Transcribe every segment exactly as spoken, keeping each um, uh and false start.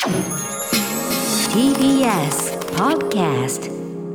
ティービーエス Podcast。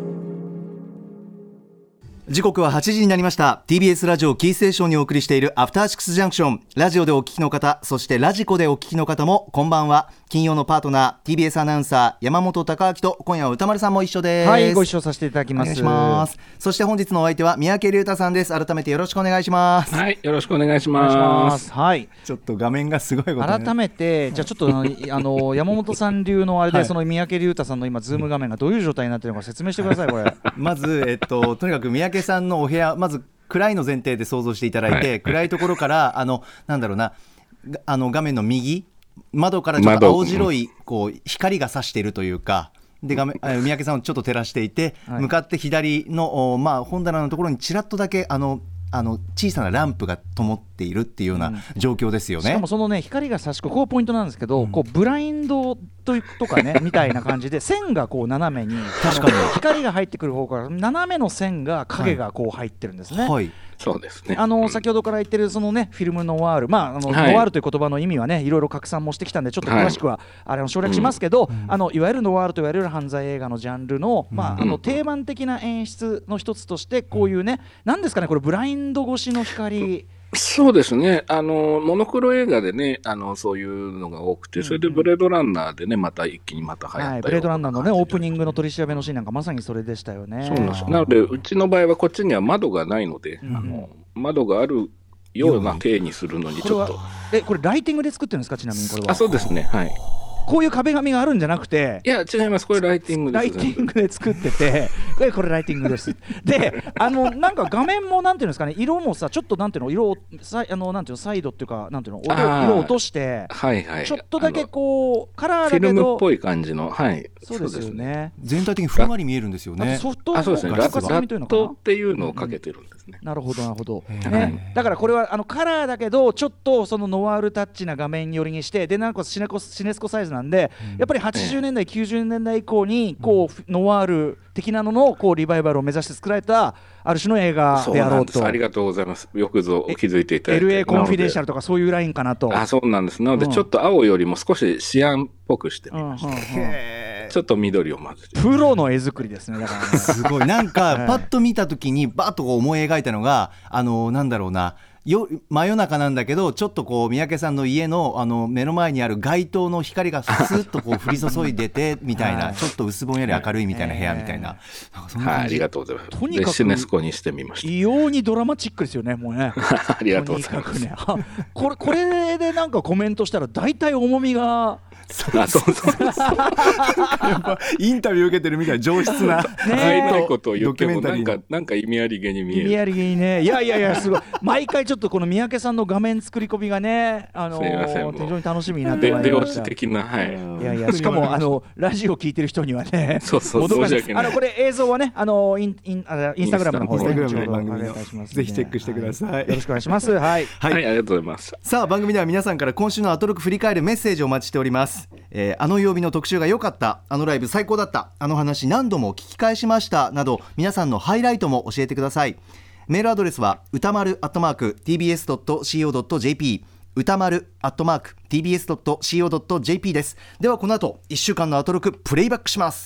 時刻ははちじになりました。 ティービーエス ラジオキーステーションにお送りしているアフターシックスジャンクション。ラジオでお聞きの方、そしてラジコでお聞きの方もこんばんは。金曜のパートナー ティービーエス アナウンサー山本貴明と今夜は歌丸さんも一緒です。 はい、ご一緒させていただきます。 お願いします。そして本日のお相手は三宅龍太さんです。改めてよろしくお願いします。 はい、よろしくお願いします。 はい、 ちょっと画面がすごいこと、ね、 改めてじゃあちょっとあの山本さん流のあれで、はい、その三宅龍太さんの今ズーム画面がどういう状態になっているのか説明してください。これまず、えっと、とにかく三宅さんのお部屋、まず暗いの前提で想像していただいて、はい、暗いところからあのなんだろうなあの画面の右窓からちょっと青白いこう光が差しているというかで画面三宅さんをちょっと照らしていて、はい、向かって左の、まあ、本棚のところにちらっとだけあのあの小さなランプが灯っているっていうような状況ですよね、うん、しかもそのね光が差し込む、ここがポイントなんですけど、うん、こうブラインドというとかねみたいな感じで線がこう斜めに確かに光が入ってくる方から斜めの線が影がこう入ってるんですね、 はいはい、 そうですね。 あの先ほどから言ってるそのねフィルムノワール、まああの、はい、ノワールという言葉の意味はねいろいろ拡散もしてきたんでちょっと詳しくは、はい、あれを省略しますけど、うん、あのいわゆるノワールと言われる犯罪映画のジャンルの、うん、まああの定番的な演出の一つとしてこういうね、なんですかねこれブラインド越しの光。 そうですね。あのモノクロ映画でねあのそういうのが多くて、それでブレードランナーでねまた一気にまた流行ったような、はい、 ブレードランナーのねオープニングの取り調べのシーンなんかまさにそれでしたよね。 そうなんです。なのでうちの場合はこっちには窓がないので、うん、あの窓があるような体にするのにちょっと。 えこれライティングで作ってるんですか、ちなみにこれは。 あ、そうですね。はい。 こういう壁紙があるんじゃなくて、 いや違います、これライティングです。 ライティングで作っててこれライティングですで、あのなんか画面もなんていうんですかね、色もさちょっとなんていうの色をさあのなんていうのサイドっていうかなんていうの色を落として、 はいはい、 ちょっとだけこうカラーだけどフィルムっぽい感じの、はい、 そうですよね。 全体的にふんわり見えるんですよね。 ソフトあ、そうですね、ラットっていうのをかけてるんですね、 うん、なるほどなるほど、ね、だからこれはあのカラーだけどちょっとそのノワールタッチな画面寄りにして、でなんかシネコシネスコサイズなんで、うん、やっぱりはちじゅうねんだい、きゅうじゅうねんだい以降にこうノワール的なののこうリバイバルを目指して作られたある種の映画であろうと。 ありがとうございます。よくぞ気づいていただいて。 エルエー コンフィデンシャルとかそういうラインかなと。 あ、そうなんです。なのでちょっと青よりも少しシアンっぽくしてみました、うんうんうん、ちょっと緑を混ぜて。 プロの絵作りですね。だからねすごいなんかパッと見た時にバッとこう思い描いたのがあのなんだろうなよ真夜中なんだけどちょっとこう三宅さんの家 の, あの目の前にある街灯の光がスッとこう降り注いでてみたいな、はい、ちょっと薄ぼんやり明るいみたいな部屋みたいな、 えー、なんかそんな感じ。はい、ありがとうございます。とにかくシネスコにしてみました。 異様にドラマチックですよねもうねありがとうございます。 ね、これこれでなんかコメントしたら大体重みがそうそうそうやっぱインタビュー受けてるみたい上質なねないことを言ってもなんかなんか意味ありげに見える。 意味ありげにね。いやいやいやすごい毎回ちょっとこの三宅さんの画面作り込みがね、あのー、非常に楽しみになってまいりました。 的な、はい、 いやいやしかもあのラジオ聞いてる人にはねそうそう申し訳ない。 あのこれ映像はねあのインインあインスタグラムの方で、ね、 番組のぜひチェックしてください、はい、 よろしくお願いします。はい、 はいはい、ありがとうございます。 さあ番組では皆さんから今週のアトロク振り返るメッセージをお待ちしております、えー、あの曜日の特集が良かった、あのライブ最高だった、あの話何度も聞き返しましたなど皆さんのハイライトも教えてください。メールアドレスは歌丸アットマーク ティービーエスドットシーオードットジェーピー 歌丸アットマーク ティービーエスドットシーオードットジェーピー です。ではこの後いっしゅうかんのアトロクプレイバックします。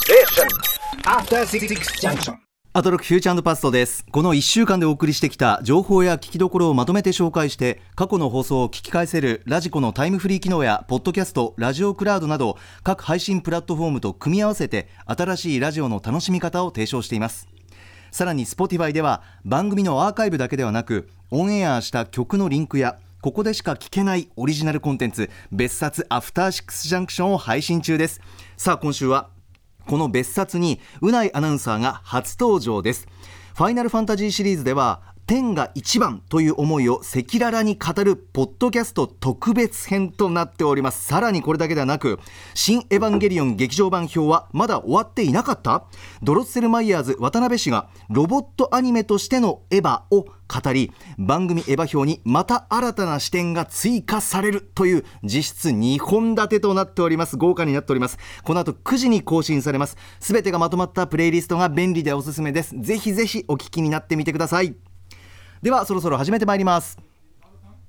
アトロクフューチャー&パストです。このいっしゅうかんでお送りしてきた情報や聞きどころをまとめて紹介して過去の放送を聞き返せるラジコのタイムフリー機能やポッドキャスト、ラジオクラウドなど各配信プラットフォームと組み合わせて新しいラジオの楽しみ方を提唱しています。さらに Spotify では番組のアーカイブだけではなくオンエアした曲のリンクやここでしか聞けないオリジナルコンテンツ別冊アフターシックスジャンクションを配信中です。さあ今週はこの別冊にうないアナウンサーが初登場です。ファイナルファンタジーシリーズでは天が一番という思いを赤裸々に語るポッドキャスト特別編となっております。さらにこれだけではなく新エヴァンゲリオン劇場版表はまだ終わっていなかった。ドロッセルマイヤーズ渡辺氏がロボットアニメとしてのエヴァを語り番組エヴァ表にまた新たな視点が追加されるという実質にほん立てとなっております。豪華になっております。この後くじに更新されます。すべてがまとまったプレイリストが便利でおすすめです。ぜひぜひお聞きになってみてください。ではそろそろ始めてまいります。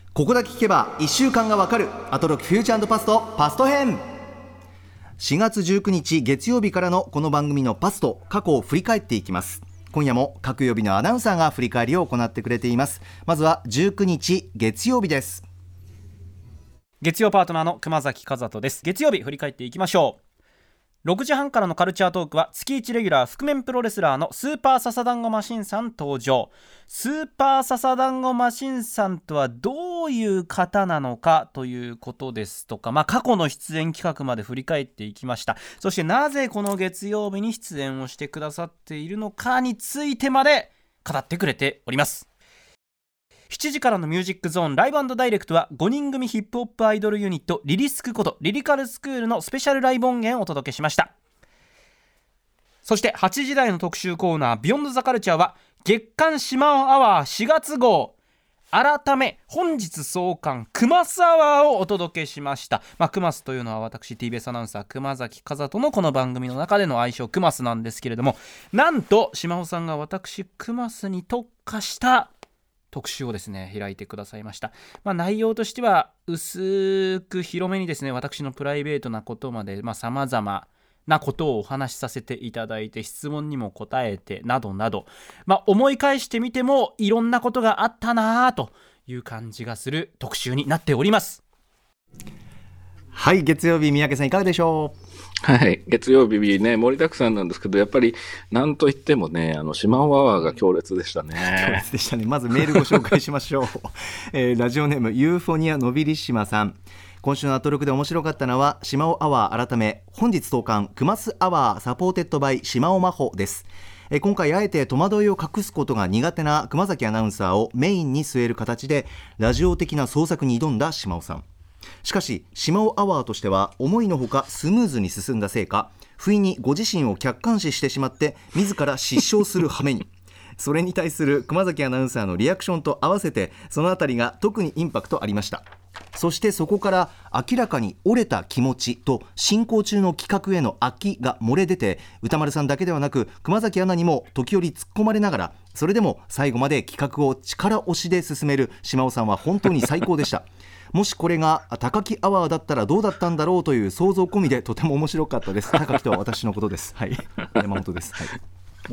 ここだけ聞けばいっしゅうかんがわかるアトロクフューチャー&パストパスト編。しがつじゅうくにち月曜日からのこの番組のパスト、過去を振り返っていきます。今夜も各曜日のアナウンサーが振り返りを行ってくれています。まずはじゅうくにち月曜日です。 月曜パートナーの熊崎和人です。月曜日振り返っていきましょう。ろくじはんからのカルチャートークは月いちレギュラー覆面プロレスラーのスーパーササダンゴマシンさん登場。スーパーササダンゴマシンさんとはどういう方なのかということですとか、まあ、過去の出演企画まで振り返っていきました。そしてなぜこの月曜日に出演をしてくださっているのかについてまで語ってくれております。しちじからのミュージックゾーンライブ&ダイレクトはごにん組ヒップホップアイドルユニットリリスクことリリカルスクールのスペシャルライブ音源をお届けしました。そしてはちじ台の特集コーナービヨンドザカルチャーは月刊シマオアワーしがつ号改め本日創刊クマスアワーをお届けしました。まあ、クマスというのは私 ティービーエス アナウンサー熊崎和人のこの番組の中での愛称クマスなんですけれども、なんとシマオさんが私クマスに特化した特集をですね開いてくださいました。まあ、内容としては薄く広めにですね私のプライベートなことまでさまざ、まなことをお話しさせていただいて、質問にも答えてなどなど、まあ、思い返してみてもいろんなことがあったなという感じがする特集になっております。 はい、月曜日三宅さんいかがでしょう。 はい、月曜日ね盛りだくさんなんですけど、やっぱりなんといってもねあのシマオアワーが強烈でしたね。 強烈でしたね。まずメールご紹介しましょう、えー、ラジオネームユーフォニアのびりしまさん。今週のアトロクで面白かったのはシマオアワー改め本日創刊クマスアワーサポーテッドバイシマオマホです。えー、今回あえて戸惑いを隠すことが苦手な熊崎アナウンサーをメインに据える形でラジオ的な創作に挑んだシマオさん。しかしシマオアワーとしては思いのほかスムーズに進んだせいか、不意にご自身を客観視してしまって自ら失笑する羽目にそれに対する熊崎アナウンサーのリアクションと合わせてそのあたりが特にインパクトありました。そしてそこから明らかに折れた気持ちと進行中の企画への飽きが漏れ出て、歌丸さんだけではなく熊崎アナにも時折突っ込まれながら、それでも最後まで企画を力押しで進める島尾さんは本当に最高でしたもしこれが高木アワーだったらどうだったんだろうという想像込みでとても面白かったです。高木とは私のことです。はい、山本です。はい、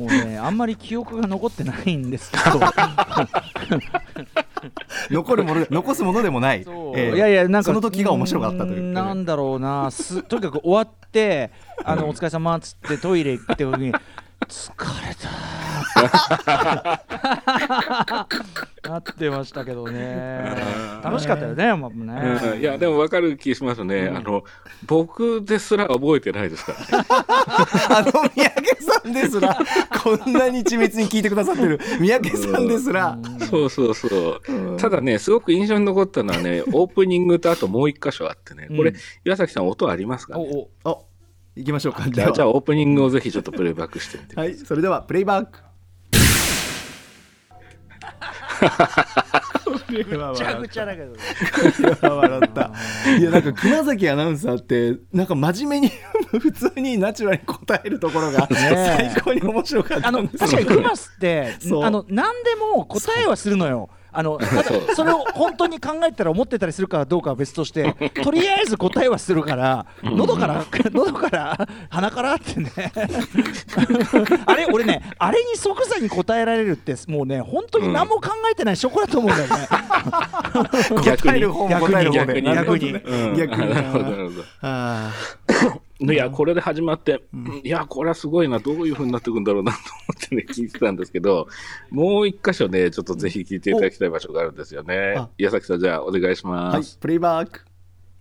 もうねあんまり記憶が残ってないんですけど残るもの残すものでもない、えー、 いやいやなんかその時が面白かったという、 なんだろうなすとにかく終わってあのお疲れ様っつってトイレ行って時に疲れたなってましたけどね。楽しかったよね。まあねうん、いやでも分かる気しますね、うん、あの僕ですら覚えてないですからねあの三宅さんですらこんなに緻密に聞いてくださってる三宅さんですら、 うん、そうそうそう、うん、ただねすごく印象に残ったのはねオープニングとあともう一箇所あってね、これ、うん、岩崎さん音ありますかね。 おお行きましょうか。 じゃあ、じゃあオープニングをぜひちょっとプレイバックしてみてください。 はい、それではプレイバックめちゃくちゃだけど笑ったいやなんか熊崎アナウンサーってなんか真面目に普通にナチュラルに答えるところが最高に面白かったんです。 あの確かにクマスってあの何でも答えはするのよ。あのただそれを本当に考えたら思ってたりするかどうかは別としてとりあえず答えはするから喉から喉から鼻からってねあれ俺ねあれに即座に答えられるってもうね本当に何も考えてない証拠だと思うんだよね答える方も答える方で逆に逆になるほどなるほどいやこれで始まって、うん、いやこれはすごいなどういう風になっていくんだろうなと思ってね聞いてたんですけど、もう一箇所ねちょっとぜひ聞いていただきたい場所があるんですよね。矢崎さんじゃあお願いします。 はい、プレイバック。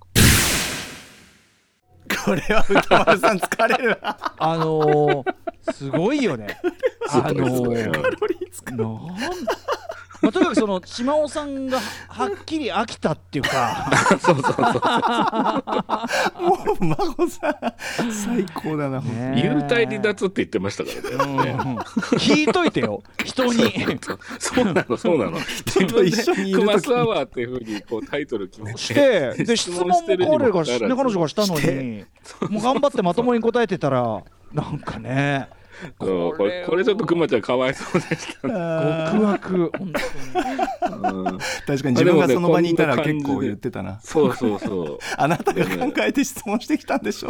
これは歌丸さん疲れるなあのー、すごいよねあのー、カロリー使うなんまあ、とにかくその島尾さんがはっきり飽きたっていうかそうそうそうもう孫さん最高だな、 ね、幽体離脱って言ってましたからね、うん、 聞いといてよ人にそうなのそうなの人と一緒にいるときにクマスアワーっていう風にこうタイトル決めてしてで質問も彼が、ね、彼女がしたのにもう頑張ってまともに答えてたらなんかねそうこれこれちょっとくまちゃんかわいそうでしたね。 極悪本当に、 うん、確かに自分がその場にいたら結構言ってたな。 そうそうそうあなたが考えて質問してきたんでしょ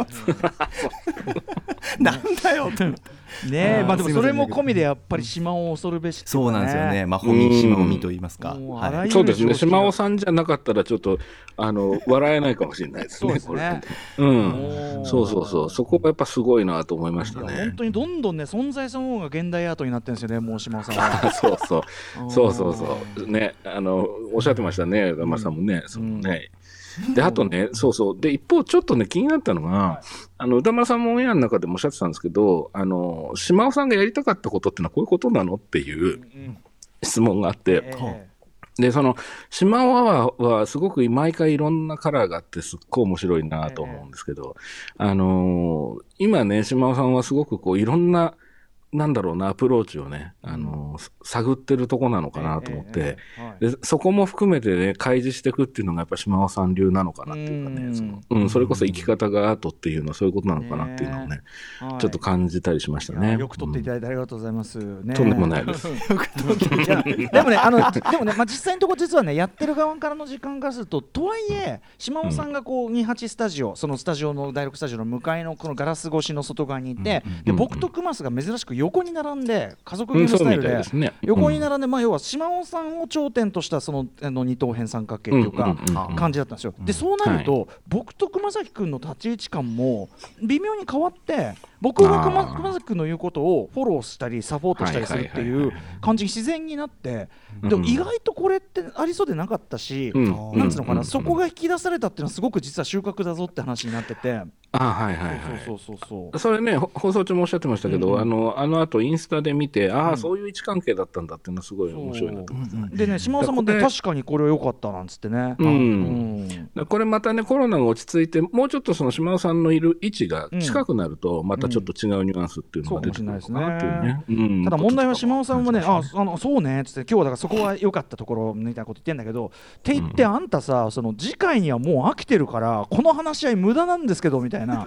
なんだよってねえ、まあでもそれも込みでやっぱり島尾恐るべし、ね、 そうなんですよね。まほみ島尾みと言いますか、 はい、そうですね。島尾さんじゃなかったらちょっとあの笑えないかもしれないですね。そうですね。うん、そうそうそう。そこがやっぱすごいなと思いましたね。 本当にどんどんね存在その方が現代アートになってるんですよね。もう島尾さんは。 そうそうそうそうそうね。あのおっしゃってましたね。歌丸さんもね。そのね。であとね、そうそうで一方ちょっとね気になったのが、はい、あの歌丸さんもオンエアの中でもおっしゃってたんですけど、あの島尾さんがやりたかったことってのはこういうことなのっていう質問があって、えー、でその島尾ははすごく毎回いろんなカラーがあってすっごい面白いなと思うんですけど、えー、あの今ね島尾さんはすごくこういろんななんだろうなアプローチをね、あのー、探ってるとこなのかなと思って、えええはい、でそこも含めてね開示していくっていうのがやっぱ島尾さん流なのかなっていうかね、その、うん、それこそ生き方がアートっていうのはそういうことなのかなっていうのをね、えー、ちょっと感じたりしましたね。 よく撮っていただいてありがとうございます、ね、 とんでもないです。 いやでもねあのでもね、まあ、実際のところ実はねやってる側からの時間からするととはいえ島尾さんがこうにじゅうはちスタジオ、そのスタジオのだいろくスタジオの向かいのこのガラス越しの外側にいて、うんうん、で僕と熊須が珍しく横に並んで家族系のスタイルで横に並んで、まあ要は島尾さんを頂点としたそのあの二等辺三角形というか感じだったんですよ。でそうなると僕と熊崎君の立ち位置感も微妙に変わって、僕が 熊, 熊崎君の言うことをフォローしたりサポートしたりするっていう感じに自然になって、でも意外とこれってありそうでなかったし、なんつうのかな、そこが引き出されたっていうのはすごく実は収穫だぞって話になってて。 あはいはいはい、 そうそうそうそう。 それね放送中もおっしゃってましたけど、うん、あのあの後インスタで見て、ああ、うん、そういう位置関係だったんだっていうのはすごい面白いなと思って、ね、 でね島尾さんもね確かにこれは良かったなんつってね、 うんうん、これまたねコロナが落ち着いてもうちょっとその島尾さんのいる位置が近くなると、またちょっと違うニュアンスっていうのが出てくるのかなっていうね、うん、 ただ問題は島尾さんもね、ああのそうねっつって今日はだからそこは良かったところみたいなこと言ってんだけど、って言ってあんたさその次回にはもう飽きてるからこの話し合い無駄なんですけどみたいな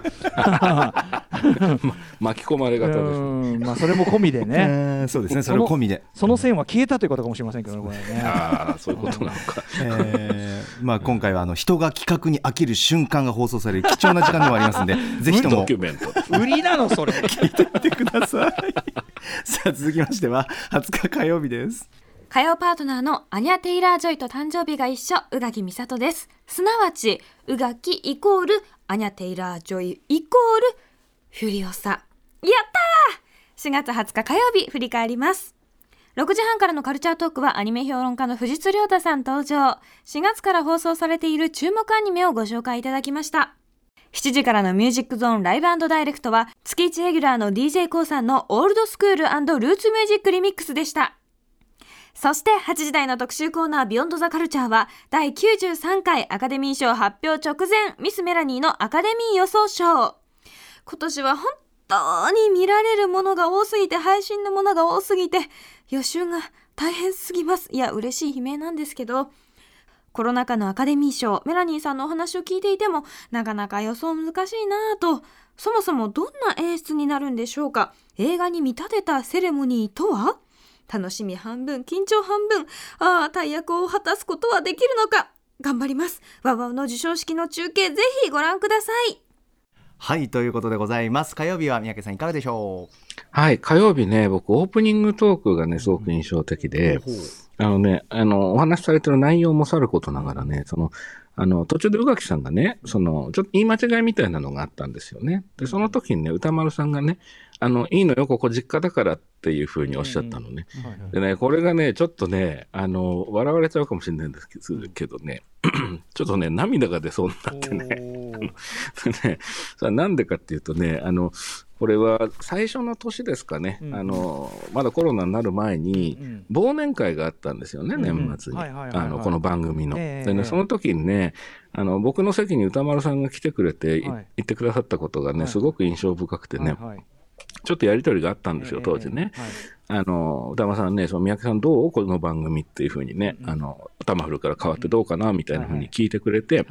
巻き込まれ方です、 うん、まあ、それも込みでね、 えー、そうですね、それ込みでその線は消えたということかもしれませんけどね、これねあそういうことなのか、 えーまあ、今回はあの人が企画に飽きる瞬間が放送される貴重な時間でもありますのでぜひともドキュメント売りなのそれ聞いてみてくださいさあ続きましてははつか火曜日です。 火曜パートナーのアニャ・テイラー・ジョイと誕生日が一緒、宇垣美里です。すなわち宇垣イコールアニャ・テイラー・ジョイイコールフュリオサ。やったー。しがつはつか火曜日振り返ります。ろくじはんからのカルチャートークはアニメ評論家の藤津亮太さん登場。しがつから放送されている注目アニメをご紹介いただきました。しちじからのミュージックゾーンライブ&ダイレクトは月いちレギュラーの ディージェー コウさんのオールドスクール&ルーツミュージックリミックスでした。そしてはちじ台の特集コーナービヨンドザカルチャーはだいきゅうじゅうさんかいアカデミー賞発表直前、ミスメラニーのアカデミー予想賞。今年は本当に見られるものが多すぎて、配信のものが多すぎて予習が大変すぎます。いや嬉しい悲鳴なんですけど、コロナ禍のアカデミー賞、メラニーさんのお話を聞いていてもなかなか予想難しいなぁと、そもそもどんな演出になるんでしょうか。映画に見立てたセレモニーとは。楽しみ半分緊張半分、ああ大役を果たすことはできるのか。頑張ります。ワウワウの授賞式の中継ぜひご覧ください。 はいということでございます。火曜日は三宅さんいかがでしょう。 はい火曜日ね、僕オープニングトークがねすごく印象的で、うん、あのねあのお話しされてる内容もさることながらね、そのあの途中で宇垣さんがねそのちょっと言い間違いみたいなのがあったんですよね。でその時にね歌丸さんがねあのいいのよここ実家だからっていう風におっしゃったのね、うんはいはい、でねこれがねちょっとねあの笑われちゃうかもしれないんですけどねちょっとね涙が出そうになってねねそれはなんでかっていうとねあのこれは最初の年ですかね、うん、あのまだコロナになる前に忘年会があったんですよね、うん、年末にこの番組の、えー、でねその時にねあの僕の席に歌丸さんが来てくれて、はい、言ってくださったことがねすごく印象深くてね、はいはい、ちょっとやり取りがあったんですよ、当時ね、えーはい、あの歌丸さんねその三宅さんどうこの番組っていう風にね、うん、あの頭振るから変わってどうかなみたいな風に聞いてくれて、はいはい、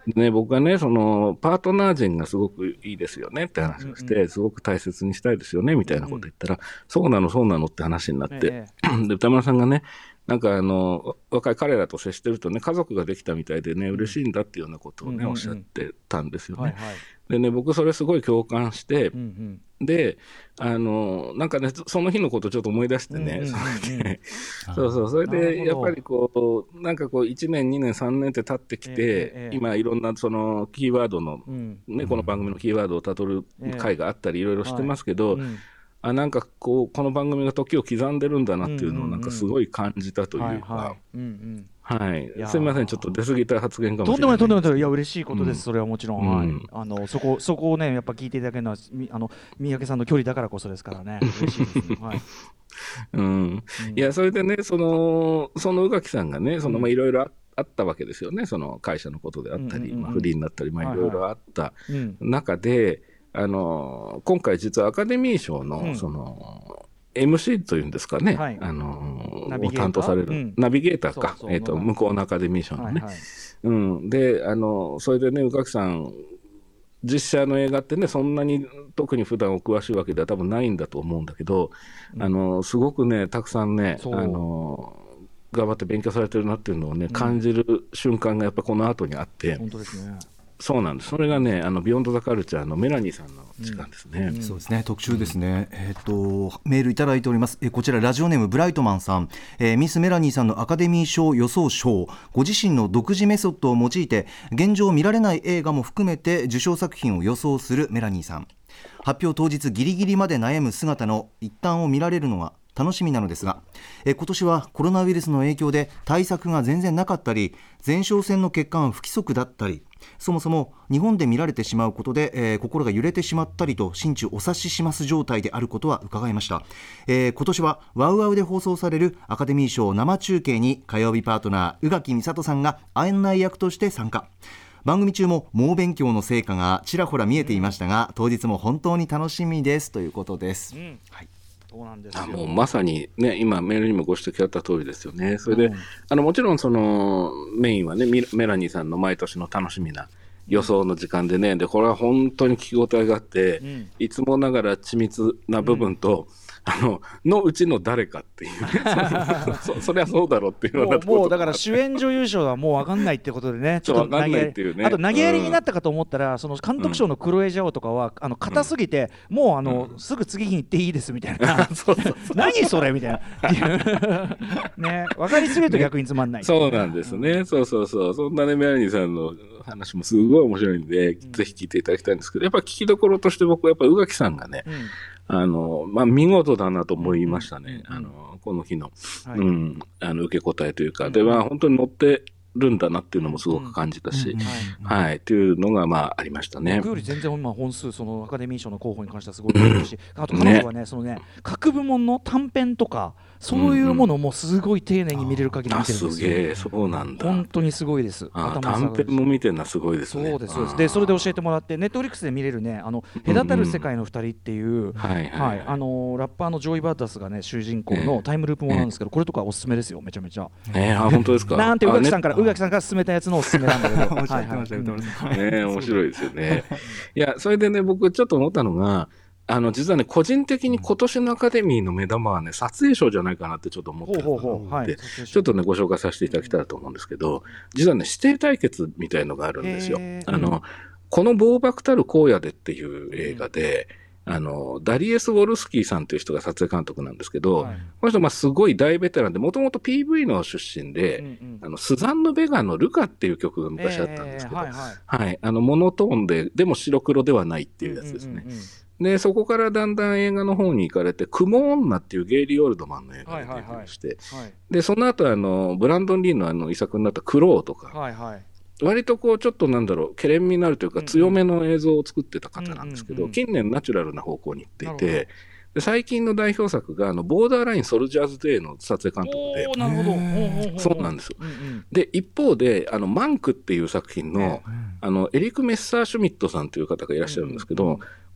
ね、僕はね、そのパートナー陣がすごくいいですよねって話をして、うんうん、すごく大切にしたいですよねみたいなこと言ったら、うんうん、そうなのそうなのって話になって、ええ、で歌村さんがね、なんかあの若い彼らと接してるとね、家族ができたみたいでね、嬉しいんだっていうようなことをね、うんうんうん、おっしゃってたんですよね。はいはい、でね、僕それすごい共感して、うんうん、であのなんかね、その日のことちょっと思い出してね、うんうんうん、そうそう、それでやっぱりこうなんかこういちねんにねんさんねんって経ってきて、えーえー、今いろんなそのキーワードの、うんね、この番組のキーワードをたどる回があったりいろいろしてますけど、えーはいうん、あなんかこうこの番組が時を刻んでるんだなっていうのをなんかすごい感じたというか、はい、すみません、ちょっと出過ぎた発言かもしれない。 とんでもない、とんでもない、いや嬉しいことです、うん、それはもちろん、はい、うん、あのそこそこをねやっぱ聞いていただけるのはあの三宅さんの距離だからこそですからね、嬉しいですね。はい。 うん、いやそれでね、そのその宇垣さんがね、そのまあいろいろあったわけですよね、その会社のことであったり、うんうんうん、まあ、不倫になったり、まあいろいろあった中で、はいはい、あの今回実はアカデミー賞の、うん、そのエムシー というんですかね、はい、あのを担当される、うん、ナビゲーターか、そうそう、えーと、向こうのアカデミー賞のね、はいはい、うん、であのそれでね、宇垣さん実写の映画ってね、そんなに特に普段お詳しいわけでは多分ないんだと思うんだけど、うん、あのすごくねたくさんね、あの頑張って勉強されてるなっていうのをね、うん、感じる瞬間がやっぱこの後にあって、 本当ですね。 そうなんです。それがね、あのビヨンドザカルチャーのメラニーさんの時間ですね。 うんうん、そうですね、特集ですね。うん、えっ、ー、とメールいただいております。えこちらラジオネームブライトマンさん、えー、ミスメラニーさんのアカデミー賞予想賞、ご自身の独自メソッドを用いて現状見られない映画も含めて受賞作品を予想するメラニーさん。発表当日ギリギリまで悩む姿の一端を見られるのは楽しみなのですが、え今年はコロナウイルスの影響で対策が全然なかったり、前哨戦の結果が不規則だったり、そもそも日本で見られてしまうことで、えー、心が揺れてしまったりと心中お察しします状態であることは伺いました。えー、今年はワウワウで放送されるアカデミー賞生中継に火曜日パートナー宇垣美里さんが案内役として参加。番組中も猛勉強の成果がちらほら見えていましたが、うん、当日も本当に楽しみですということです。うん、はい、 そうなんですよ。 あもうまさにね、今メールにもご指摘あった通りですよね。それで、うん、あのもちろんそのメインはね、メラニーさんの毎年の楽しみな予想の時間でね、でこれは本当に聞き応えがあって、うん、いつもながら緻密な部分と、うん、あののうちの誰かっていうねそ, そ, そりゃそうだろうっていうようなところ、 もうだから主演女優賞はもう分かんないってことでね、 ちょっと投げやり、ね、 あと投げやりになったかと思ったら、うん、その監督賞のクロエ・ジャオとかはあの硬すぎて、うん、もうあの、うん、すぐ次に行っていいですみたいなそうそうそう何それみたいなね、分かりすぎると逆につまんない、ね、 そうなんですね、うん、そうそうそう、そんなねメラニーさんの話もすごい面白いんで、うん、ぜひ聞いていただきたいんですけど、やっぱ聞きどころとして僕はやっぱ宇垣さんがね、うん、あのまあ、見事だなと思いましたね、うん、あのこの日の、はい、うん、あの受け答えというか、うん、では本当に乗ってるんだなっていうのもすごく感じたし、うんうんはいはい、っていうのがまあありましたね。 僕より全然今本数そのアカデミー賞の候補に関してはすごい多いし、うん、あと彼女はね、そのね各部門の短編とかそういうものもすごい丁寧に見れる限り見てるんですよ。 すげえ、そうなんだ。 本当にすごいです。 あ短編も見てるのはすごいですね。 そうですそうです。でそれで教えてもらって、ネットフリックスで見れるね、あの隔たる世界のふたりっていう、うんはいはい、あのラッパーのジョイ・バッダスがね主人公のタイムループものなんですけど、これとかおすすめですよ、めちゃめちゃ。 えー、あ本当ですか。 なんて宇垣さんから宇垣さんから勧めたやつのおすすめなんだけど。 はいはいね、面白いですよね。いやそれでね、僕ちょっと思ったのが、あの実はね個人的に今年のアカデミーの目玉はね撮影賞じゃないかなってちょっと思ってたので、ちょっとねご紹介させていただきたいと思うんですけど、実はね指定対決みたいのがあるんですよ。あの、うん、この暴漠たる荒野でっていう映画で、あのダリエス・ウォルスキーさんという人が撮影監督なんですけど、はい、この人まあすごい大ベテランで、もともと ピーブイ の出身で、うんうん、あのスザンヌ・ベガのルカっていう曲が昔あったんですけど、えーはいはいはい、あのモノトーンででも白黒ではないっていうやつですね。うんうんうんでそこからだんだん映画の方に行かれて、雲女っていうゲイリー・オールドマンの映画に出てまして、はいはいはい、でその後あのブランドン・リーのあの遺作になったクローとか、はいはい、割とこうちょっとなんだろう、けれんみになるというか強めの映像を作ってた方なんですけど、うんうん、近年ナチュラルな方向に行っていて、で最近の代表作があのボーダーライン・ソルジャーズ・デーの撮影監督で、 おなるほど、 そうなんですよ、うんうん、で一方であのマンクっていう作品の、あのエリック・メッサーシュミットさんという方がいらっしゃるんですけど、うんうん、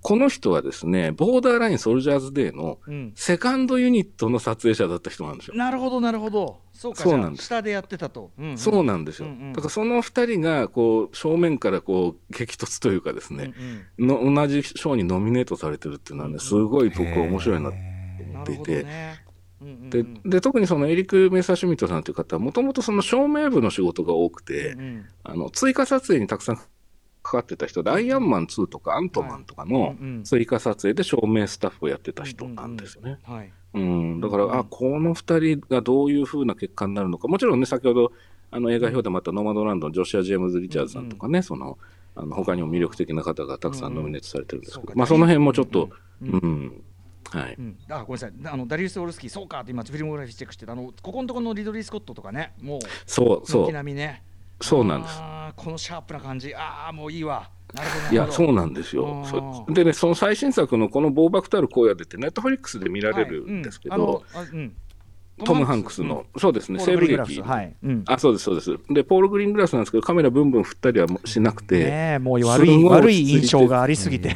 この人はですね、ボーダーラインソルジャーズデーのセカンドユニットの撮影者だった人なんですよ。 なるほどなるほど。そうか、 そうなんです。 下でやってたと。うんうん、 そうなんですよ、うんうん。だからそのふたりがこう正面からこう激突というかですね、うんうん、の同じ賞にノミネートされてるっていうのはね、すごいとこ面白いなと思っていて、ねうんうんうん、で, で特にそのエリック・メッサーシュミットさんという方はもともとその照明部の仕事が多くて、うんうん、あの追加撮影にたくさんかかってた人で、アイアンマンツーとかアントマンとかの追加撮影で照明スタッフをやってた人なんですよね。うん、だから、あ、このふたりがどういう風な結果になるのか、もちろんね、先ほどあの映画表でまたノマドランドのジョシュア・ジェームズ・リチャーズさんとかね、そのあの他にも魅力的な方がたくさんノミネートされてるんですけど、まあその辺もちょっと、うんうんうんはい、うん、あごめんなさい、あのダリウス・オルスキー、そうかって今フィルモグラフィーチェックしてた、あのここのところのリドリー・スコットとかね、もうそうそう軒並みね、 そうなんです。 このシャープな感じ、ああもういいわ。なるほど。 いやそうなんですよ。でね、その最新作のこの暴漠たる荒野でってネットフリックスで見られるんですけど、はいうんトム・ハンクスの、うん、そうですね、西部劇、はいうん、あそうですそうです。でポール・グリーングラスなんですけど、カメラブンブン振ったりはしなくて、 ね、もう悪い悪い印象がありすぎて、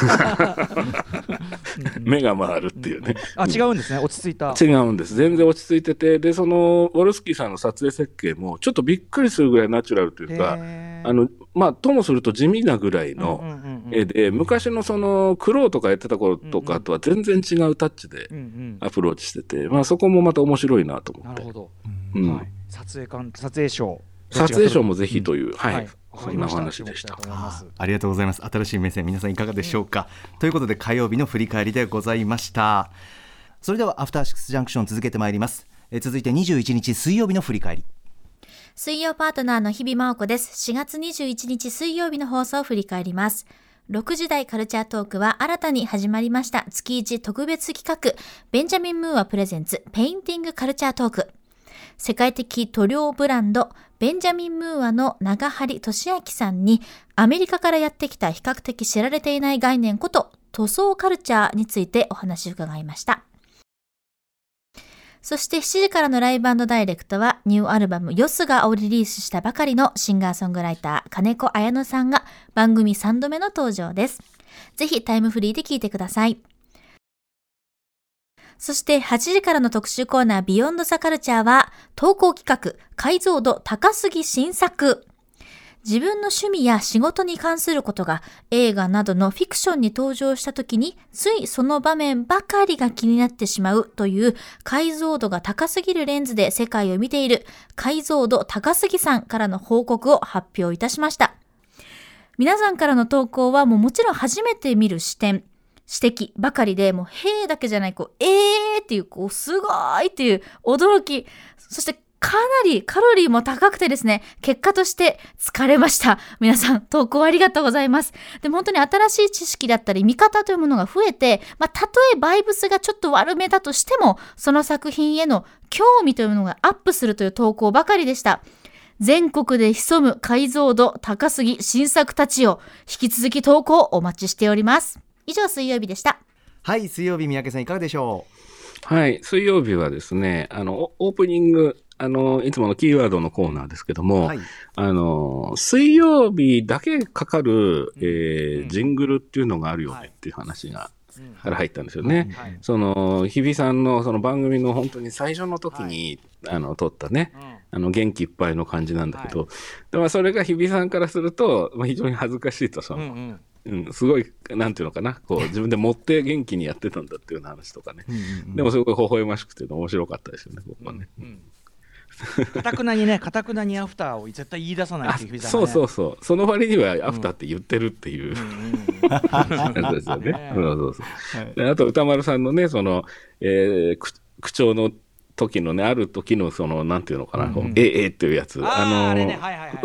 目が回るっていうね、 うん、あ違うんですね、落ち着いた。 違うんです、全然落ち着いてて、でそのウォルスキーさんの撮影設計もちょっとびっくりするぐらいナチュラルというか、あのまあともすると地味なぐらいの絵で、昔のそのクローとかやってた頃とかとは全然違うタッチでアプローチしてて、まあそこもまた面白いなと思って。なるほど、うんはい、 撮影館撮影賞撮影賞もぜひという、うん、はい、はい、そんなお話でした。 あ, ありがとうございます。新しい目線、皆さんいかがでしょうか、うん、ということで火曜日の振り返りでございました。それではアフターシックスジャンクション続けてまいります。え続いてにじゅういちにち水曜日の振り返り。 水曜パートナーの日々真央子です。しがつにじゅういちにち水曜日の放送を振り返ります。ろくじ台カルチャートークは新たに始まりました月いち特別企画、ベンジャミン・ムーアプレゼンツペインティングカルチャートーク。世界的塗料ブランドベンジャミン・ムーアの永張俊明さんに、アメリカからやってきた比較的知られていない概念こと塗装カルチャーについてお話を伺いました。そしてしちじからのライブ&ダイレクトはニューアルバムヨスガをリリースしたばかりのシンガーソングライター金子綾乃さんが番組さんどめの登場です。ぜひタイムフリーで聴いてください。そしてはちじからの特集コーナービヨンドザカルチャーは投稿企画解像度高すぎ新作。自分の趣味や仕事に関することが映画などのフィクションに登場したときについその場面ばかりが気になってしまうという解像度が高すぎるレンズで世界を見ている解像度高すぎさんからの報告を発表いたしました。皆さんからの投稿はもうもちろん初めて見る視点、指摘ばかりで、もうへーだけじゃない、こうえーっていう、こうすごいっていう驚き、そしてかなりカロリーも高くてですね、結果として疲れました。皆さん投稿ありがとうございます。でも本当に新しい知識だったり見方というものが増えて、まあ、たとえバイブスがちょっと悪めだとしてもその作品への興味というものがアップするという投稿ばかりでした。全国で潜む解像度高すぎ新作たちを引き続き投稿お待ちしております。以上水曜日でした。 はい、水曜日三宅さんいかがでしょう。はい、水曜日はですね、あのオープニング、あのいつものキーワードのコーナーですけども、はい、あの水曜日だけかかる、えーうん、ジングルっていうのがあるよねっていう話が、から入ったんですよね。はいはい、その日比さんのその番組の本当に最初の時に、はい、あの撮ったね、うん、あの元気いっぱいの感じなんだけど、はい、でもそれが日比さんからすると、まあ、非常に恥ずかしいとその、うんうんうん、すごいなんていうのかな、こう自分で持って元気にやってたんだっていうような話とかね。うんうんうん、でもすごい微笑ましくて面白かったですよね、僕はね。うんうんかたくなにね、かたくなにアフターを絶対言い出さないっていう、ね、 そうそうそう、その割にはアフターって言ってるっていう、そうですよね。そうそうそう。であと歌丸さんのね、その、えー、口調の時のね、ある時のそのなんていうのかな、うんうん、えええっていうやつ、 あ, あのー、あれね、はいはいはい。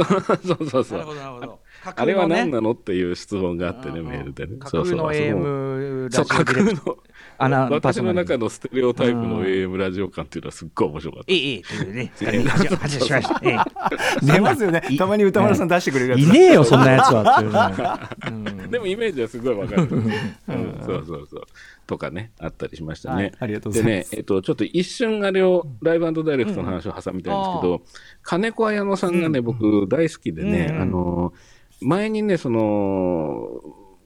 そうそうそう。なるほどなるほど。あれは何なのっていう質問があってね、メールでね。 架空の エーエムラジオ。そう、架空の。私の中のステレオタイプの エーエム ラジオ感っていうのはすっごい面白かった。 いい、いい、というね。話しました。 出ますよね。たまに歌丸さん出してくれるやつ。 いねえよ、そんなやつはっていう。 でもイメージはすごいわかる。そうそうそう。とかね、あったりしましたね。 ありがとうございます。 でね、えっと、ちょっと一瞬あれを、ライブ&ダイレクトの話を挟みたいんですけど、金子綾乃さんがね、僕大好きでね、あの、前にね、その、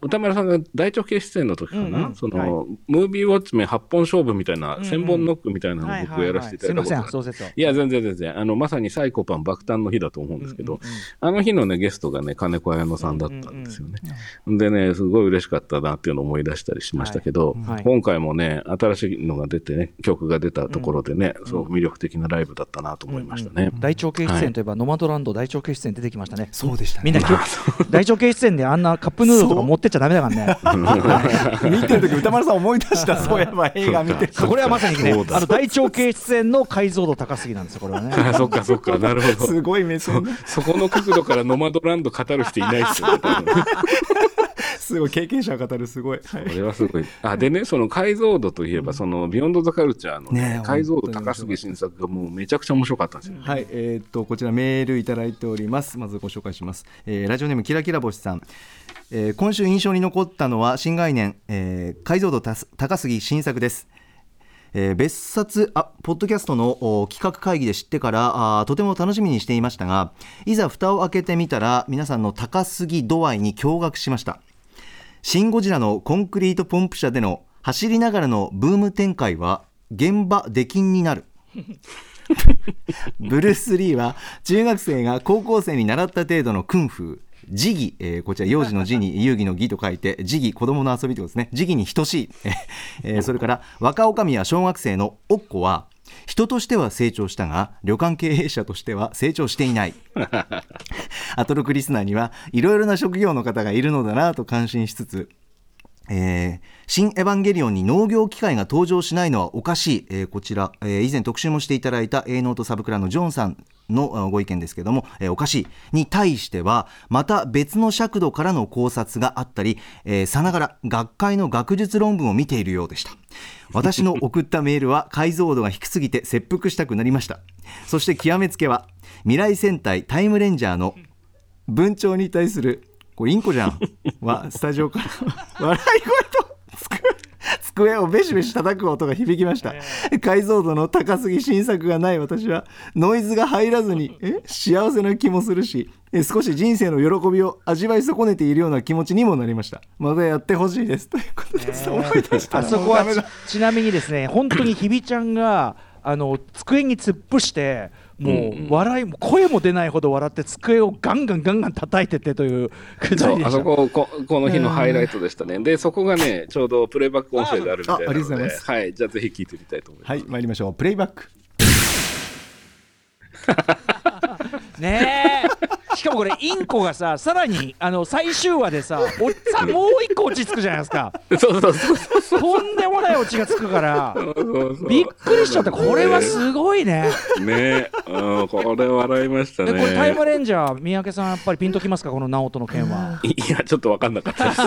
歌丸さんが大腸系出演の時かな、うんうん、その、はい、ムービーウォッチメンはっぽん勝負みたいな、うんうん、千本ノックみたいなのを僕やらせていただいたことが、はいはいはい、すいません、そうですよ。いや、全然全然、あの、まさにサイコパン爆誕の日だと思うんですけど、うんうんうん、あの日のね、ゲストがね、金子綾乃さんだったんですよね。うんうんうん、でね、すごい嬉しかったなっていうのを思い出したりしましたけど、はいはい、今回もね、新しいのが出てね、曲が出たところでね、うん、すごく魅力的なライブだったなと思いましたね。うんうん、大腸系出演といえば、はい、ノマドランド大腸系出演出てきましたね。そうでしたね。みんな、大腸系出演であんなカップヌードルとか持ってっちゃダメだからね。 見てる時歌丸さん思い出したそういえば映画見てこれはまさにねあの大腸系出演の解像度高すぎなんですよこれはね。 そっかそっかなるほど。 すごい目線そ, そこの角度からノマドランド語る人いないですよね。 すごい経験者が語るすごい。 これはすごい。あでねその解像度といえばそのビヨンドザカルチャーの、ねね、解像度高すぎ新作がもうめちゃくちゃ面白かったんですよ。 はい、えー、っとこちらメールいただいております。まずご紹介します。えー、ラジオネームキラキラ星さん。えー、今週印象に残ったのは新概念、えー、解像度高すぎ新作です。えー、別冊あポッドキャストの企画会議で知ってからあとても楽しみにしていましたが、いざ蓋を開けてみたら皆さんの高すぎ度合いに驚愕しました。シン・ゴジラのコンクリートポンプ車での走りながらのブーム展開は現場出禁になる。ブルース・リーは中学生が高校生に習った程度のクンフージギ、えー、こちら幼児の字に遊戯の義と書いてジギ、子供の遊びということですね。ジギに等しい、えー、それから若女将は小学生のおっこは人としては成長したが旅館経営者としては成長していない。アトロクリスナーにはいろいろな職業の方がいるのだなと感心しつつ、えー、新エヴァンゲリオンに農業機械が登場しないのはおかしい、えー、こちら、えー、以前特集もしていただいた A ノートサブクラのジョンさんのご意見ですけども、えー、おかしいに対してはまた別の尺度からの考察があったり、えー、さながら学会の学術論文を見ているようでした。私の送ったメールは解像度が低すぎて切腹したくなりました。そして極めつけは未来戦隊タイムレンジャーの文鳥に対するこれインコじゃんはスタジオから笑い声と机をベシベシ叩く音が響きました。解像度の高すぎ新作がない私はノイズが入らずにえ幸せな気もするしえ少し人生の喜びを味わい損ねているような気持ちにもなりました。またやってほしいですということです、えー、思い出した。 あそこは ち, ちなみにですね本当にひびちゃんがあの机に突っ伏してもう笑いも声も出ないほど笑って机をガンガンガンガン叩いててというくだりでした。 あそこ こ, この日のハイライトでしたね。でそこがねちょうどプレイバック音声があるみたいなので あ, ありがとうございます。はい、じゃあぜひ聞いてみたいと思います。 はい、参りましょう。プレイバックねえしかもこれインコがささらにあの最終話でさおさもう一個落ち着くじゃないですか。 そうそうそうとんでもないオチがつくからそうそうそうびっくりしちゃった。これはすごいね。 ねえ、うん、これ笑いましたね。 これタイムレンジャー三宅さんやっぱりピンときますかこの直人の件は。 いやちょっと分かんなかったです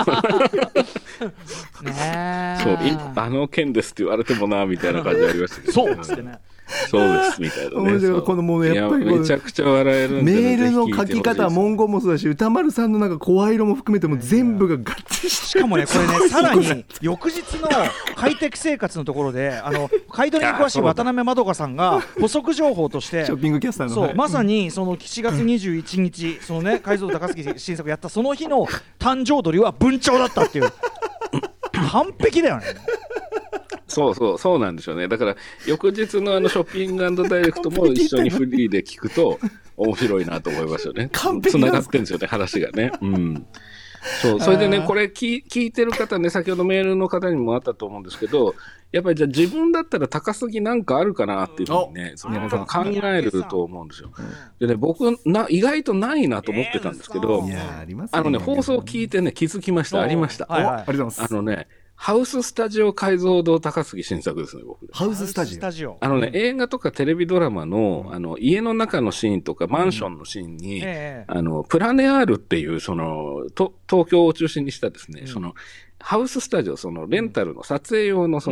ね。ねそうあの件ですって言われてもなみたいな感じありましたけどそうですね。 そうですみたいなね。 このもうやっぱりめちゃくちゃ笑えるんで、 ね、メールの書き方文言もそうだし歌丸さんのなんか声色も含めても全部がガッチリしてしかもねこれねさらに翌日の快適生活のところであの買い取りに詳しい渡辺まどかさんが補足情報としてショッピングキャスターのそう、 はい、 まさにそのしちがつにじゅういちにち、うん、そのね解像度高すぎ新作やったその日の誕生鳥は文鳥だったっていう完璧だよね。 そうそうそうなんでしょうね。だから翌日のあのショッピング&ダイレクトも一緒にフリーで聞くと面白いなと思いますよね。つながってるんですよね話がね。うん。そうそれでねこれ聞、聞いてる方ね先ほどメールの方にもあったと思うんですけどやっぱりじゃあ自分だったら高すぎなんかあるかなっていうふうにねその考えると思うんですよ。でね僕な意外とないなと思ってたんですけど、あのね放送を聞いてね気づきました。ありました。 はいはい、ありがとうございます。 あのねハウススタジオ解像度高すぎ新作ですね僕。 ハウススタジオ。 あのね、うん、映画とかテレビドラマの、うん、あの家の中のシーンとかマンションのシーンに、うんえー、あのプラネアールっていうそのと東京を中心にしたですね、うん、そのハウススタジオそのレンタルの撮影用のその、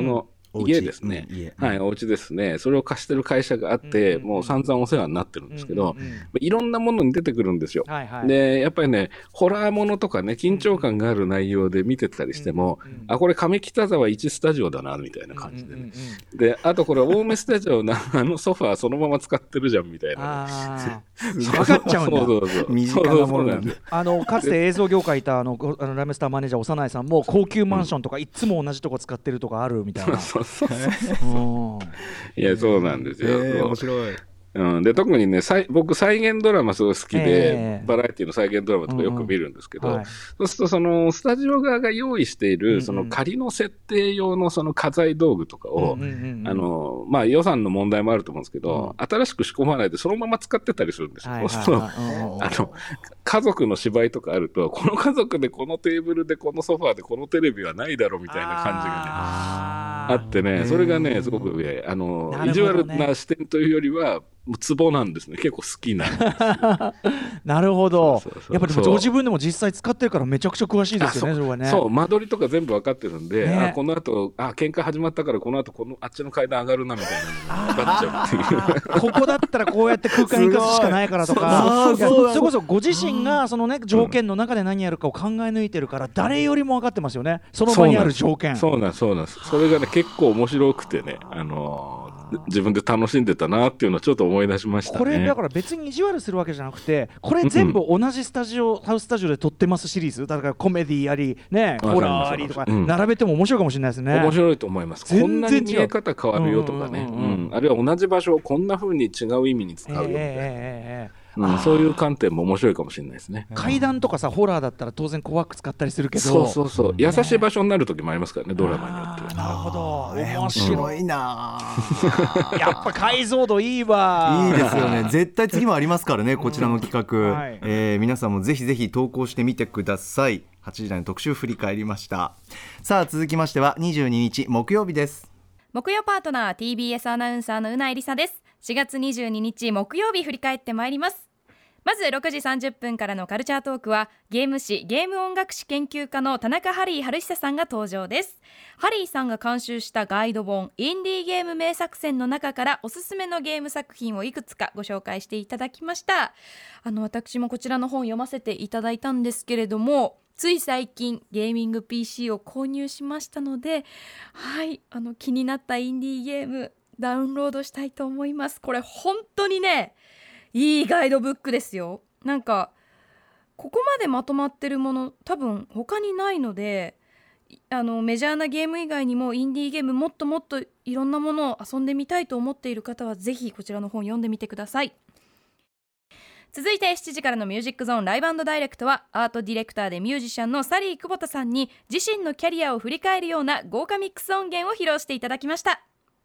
家ですね、 うん家はい、お家ですね、それを貸してる会社があって、 うんうんうん、 もう散々お世話になってるんですけど、 うんうんうん、 いろんなものに出てくるんですよ、 はいはい、 でやっぱりね、ホラーものとかね、緊張感がある内容で見てたりしても、うんうんうん、あ、これ上北沢一スタジオだなみたいな感じでね、うんうんうん、であとこれ青梅スタジオのあのソファーそのまま使ってるじゃんみたいな、 あ分かっちゃうんだ。 そうそうそう身近なものなんで、 あのかつて映像業界いたあのあのラメスターマネージャー長内さんも高級マンションとかいつも同じとこ使ってるとかあるみたいな、 そうそうそういやそうなんですよ、 えー、面白い。 うん、で特にね、僕再現ドラマすごい好きで、 えー、 バラエティの再現ドラマとかよく見るんですけど、うんうん、はい、そうするとそのスタジオ側が用意しているその仮の設定用のその家財道具とかを、うんうんうん、あのまあ、予算の問題もあると思うんですけど、うん、新しく仕込まないでそのまま使ってたりするんですよ、はいはいはい、あの家族の芝居とかあると、この家族でこのテーブルでこのソファーでこのテレビはないだろうみたいな感じがね あ, あってね、それがねすごく、ね、あの、ね、意地悪な視点というよりはツボなんですね。結構好きなんですなるほど。そうそうそう、やっぱりご自分でも実際使ってるからめちゃくちゃ詳しいですよね。それはね。 そう、間取りとか全部分かってるんで、ね、あこの後あ喧嘩始まったからこの後このあっちの階段上がるなみたいなのが分かっちゃうっていう。 ここだったらこうやって空間生かすしかないからとか、それこそご自身がそのね条件の中で何やるかを考え抜いてるから誰よりも分かってますよね。その場にある条件。 そうなんそうなんです。それがね結構面白くてね、あのー。自分で楽しんでたなっていうのをちょっと思い出しましたね。 これだから別に意地悪するわけじゃなくて、これ全部同じスタジオ、うん、ハウススタジオで撮ってますシリーズだからコメディありね、ホラーありとか並べても面白いかもしれないですね。 面白いと思います。こんなに見え方変わるよとかね、あるいは同じ場所をこんな風に違う意味に使うよみたいな、えーえーうん、そういう観点も面白いかもしれないですね。 階段とかさホラーだったら当然怖く使ったりするけど、 そうそうそう、優しい場所になる時もありますからね、ドラマによっては。 なるほど、 面白いな、 うん、やっぱ解像度いいわ。 いいですよね。絶対次もありますからねこちらの企画、うん、はい、えー、皆さんもぜひぜひ投稿してみてください。はちじ台の特集振り返りました。さあ続きましてはにじゅうににち木曜日です。 木曜パートナー ティービーエス アナウンサーのうないりさです。しがつにじゅうににち木曜日振り返ってまいります。まずろくじさんじゅっぷんからのカルチャートークはゲーム誌ゲーム音楽史研究家の田中ハリー春久さんが登場です。ハリーさんが監修したガイド本インディーゲーム名作選の中からおすすめのゲーム作品をいくつかご紹介していただきました。あの私もこちらの本読ませていただいたんですけれども、つい最近ゲーミング ピーシー を購入しましたので、はいあの気になったインディーゲームダウンロードしたいと思います。これ本当にねいいガイドブックですよ。なんかここまでまとまってるもの多分他にないので、あのメジャーなゲーム以外にもインディーゲームもっともっといろんなものを遊んでみたいと思っている方はぜひこちらの本読んでみてください。続いてしちじからのミュージックゾーンライブ&ダイレクトはアートディレクターでミュージシャンのサリー久保田さんに自身のキャリアを振り返るような豪華ミックス音源を披露していただきました。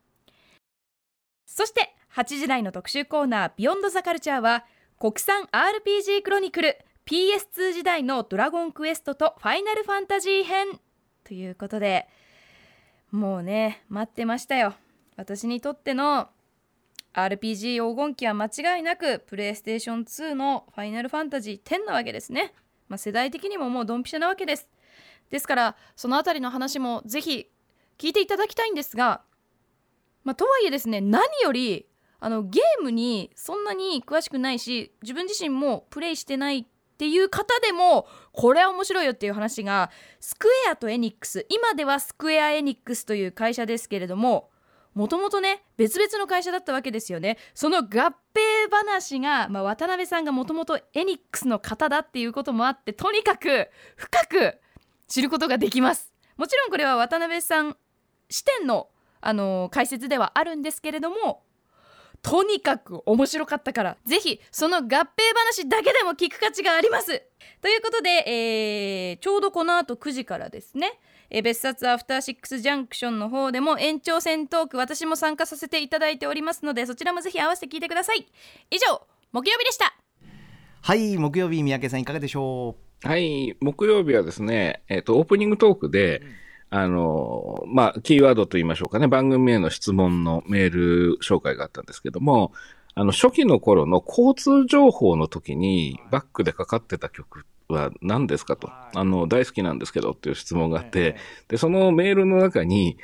そしてはちじ台の特集コーナービヨンドザカルチャーは国産 アールピージー クロニクル ピーエスツー 時代のドラゴンクエストとファイナルファンタジー編ということで、もうね待ってましたよ。私にとっての アールピージー 黄金期は間違いなくプレイステーションツーのファイナルファンタジーテンなわけですね。まあ、世代的にももうドンピシャなわけです。ですからそのあたりの話もぜひ聞いていただきたいんですが、まあ、とはいえですね、何よりあのゲームにそんなに詳しくないし自分自身もプレイしてないっていう方でもこれは面白いよっていう話が、スクエアとエニックス、今ではスクエアエニックスという会社ですけれども、もともとね別々の会社だったわけですよね。その合併話が、まあ、渡辺さんがもともとエニックスの方だっていうこともあって、とにかく深く知ることができます。もちろんこれは渡辺さん視点のあの解説ではあるんですけれども、とにかく面白かったからぜひその合併話だけでも聞く価値があります。ということで、えー、ちょうどこの後くじからですね、えー、別冊アフターシックスジャンクションの方でも延長戦トーク私も参加させていただいておりますので、そちらもぜひ合わせて聞いてください。以上木曜日でした。 はい、木曜日三宅さんいかがでしょう。はい、木曜日はですね、えーと、オープニングトークで、うんあのまあ、キーワードといいましょうかね、番組への質問のメール紹介があったんですけども、あの初期の頃の交通情報の時にバックでかかってた曲は何ですかと、あの大好きなんですけどっていう質問があって、でそのメールの中に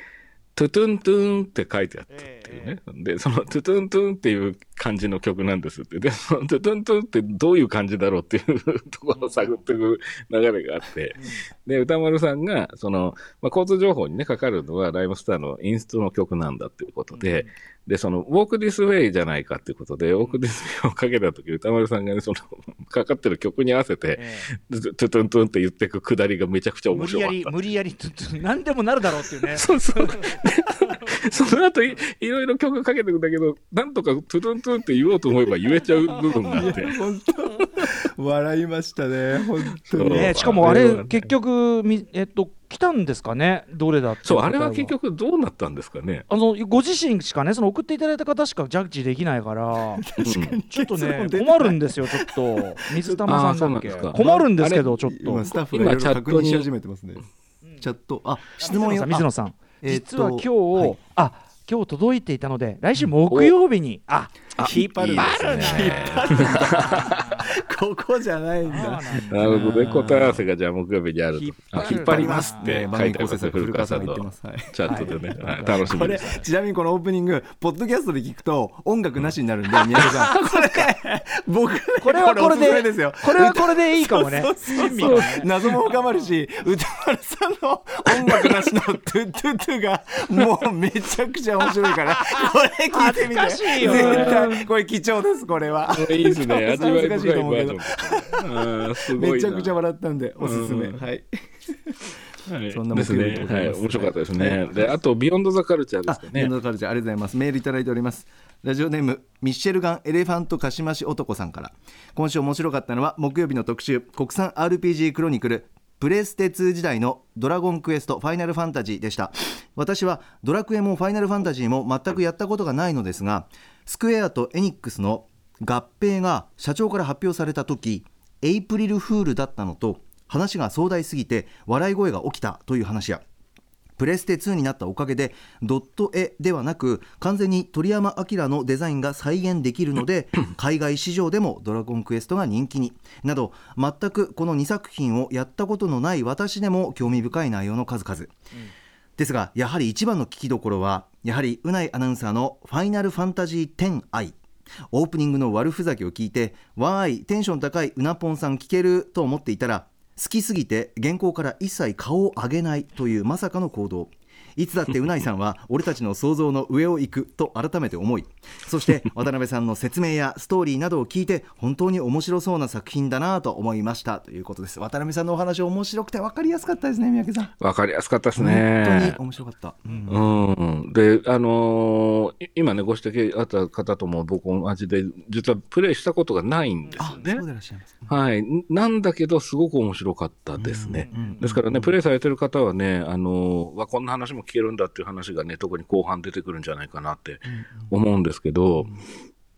トゥトゥントゥンって書いてあったっていうね。で、そのトゥトゥントゥンっていう感じの曲なんですって。で、そのトゥトゥントゥンってどういう感じだろうっていうところを探っていく流れがあって、で、歌丸さんが、その、まあ、交通情報にね、かかるのはライムスターのインストの曲なんだっていうことで、で、その、Walk This Way じゃないかっていうことで、Walk This Way をかけたとき、歌丸さんがね、その、かかってる曲に合わせて、トゥトゥントゥンって言っていくくだりがめちゃくちゃ面白かった。 無理やり、無理やり、何でもなるだろうっていうね。 そうそう。その後い、いろいろ曲かけていくんだけど、なんとかトゥトゥントゥンって言おうと思えば言えちゃう部分があって。 本当笑いましたね、本当に。 ね、しかもあれ、あれね、結局、えっと、来たんですかね、どれだって。 そう、あれは結局どうなったんですかね。 あのご自身しかね、その送っていただいた方しかジャッジできないから、確かにちょっとね、困るんですよ、ちょっと。水玉さんだっけ。困るんですけど、ちょっと。 今、スタッフがいろいろ確認し始めてますね。チャット、あ、質問よ、 水野さん。実は今日、あ、今日届いていたので、来週木曜日に、あ、 引っ張るんですね。ここじゃないんだ。 なるほどね。答え合わせがじゃあ木曜日にあると。引っ張りますって書いてあります。古川さんのチャットでね。楽しみです。 ちなみにこのオープニング、ポッドキャストで聞くと音楽なしになるんで、宮根さん。これ、僕、 これはこれで、これはこれでいいかもね。 謎も深まるし、歌丸さんの音楽なしのトゥトゥトゥがもうめちゃくちゃ面白いから、これ聞いてみて。絶対これ貴重です、これは。 いいですね。味わい深いバージョン。 めちゃくちゃ笑ったんでおすすめ。はい。 そんなですね。はい、面白かったですね。で、あとビヨンドザカルチャーですかね。 ビヨンドザカルチャー、ありがとうございます。メールいただいております。ラジオネームミッシェルガンエレファントカシマシ男さんから。今週面白かったのは木曜日の特集、国産 アールピージー クロニクル。プレステツー時代のドラゴンクエストファイナルファンタジーでした。私はドラクエもファイナルファンタジーも全くやったことがないのですが、スクエアとエニックスの合併が社長から発表された時、エイプリルフールだったのと話が壮大すぎて笑い声が起きたという話や、プレステツーになったおかげでドット絵ではなく完全に鳥山明のデザインが再現できるので海外市場でもドラゴンクエストが人気になど、全くこのにさく品をやったことのない私でも興味深い内容の数々、うん、ですがやはり一番の聞きどころはやはりうないアナウンサーのファイナルファンタジーテン愛。オープニングの悪ふざけを聞いて、わーいテンション高いうなぽんさん聞けると思っていたら、好きすぎて原稿から一切顔を上げないというまさかの行動。いつだってうないさんは俺たちの想像の上を行くと改めて思い、そして渡辺さんの説明やストーリーなどを聞いて本当に面白そうな作品だなと思いましたということです。渡辺さんのお話面白くて分かりやすかったですね。三宅さん、 分かりやすかったですね。 本当に面白かった、 うんうん、で、あのー、今ねご指摘あった方とも僕同じで実はプレイしたことがないんですよね。 あ、そうでいらっしゃいます、ね、 はい、なんだけどすごく面白かったですね、うんうんうんうん、ですからねプレイされてる方はね、あのー、こんな話も聞けるんだっていう話がね特に後半出てくるんじゃないかなって思うんですけど、うんうん、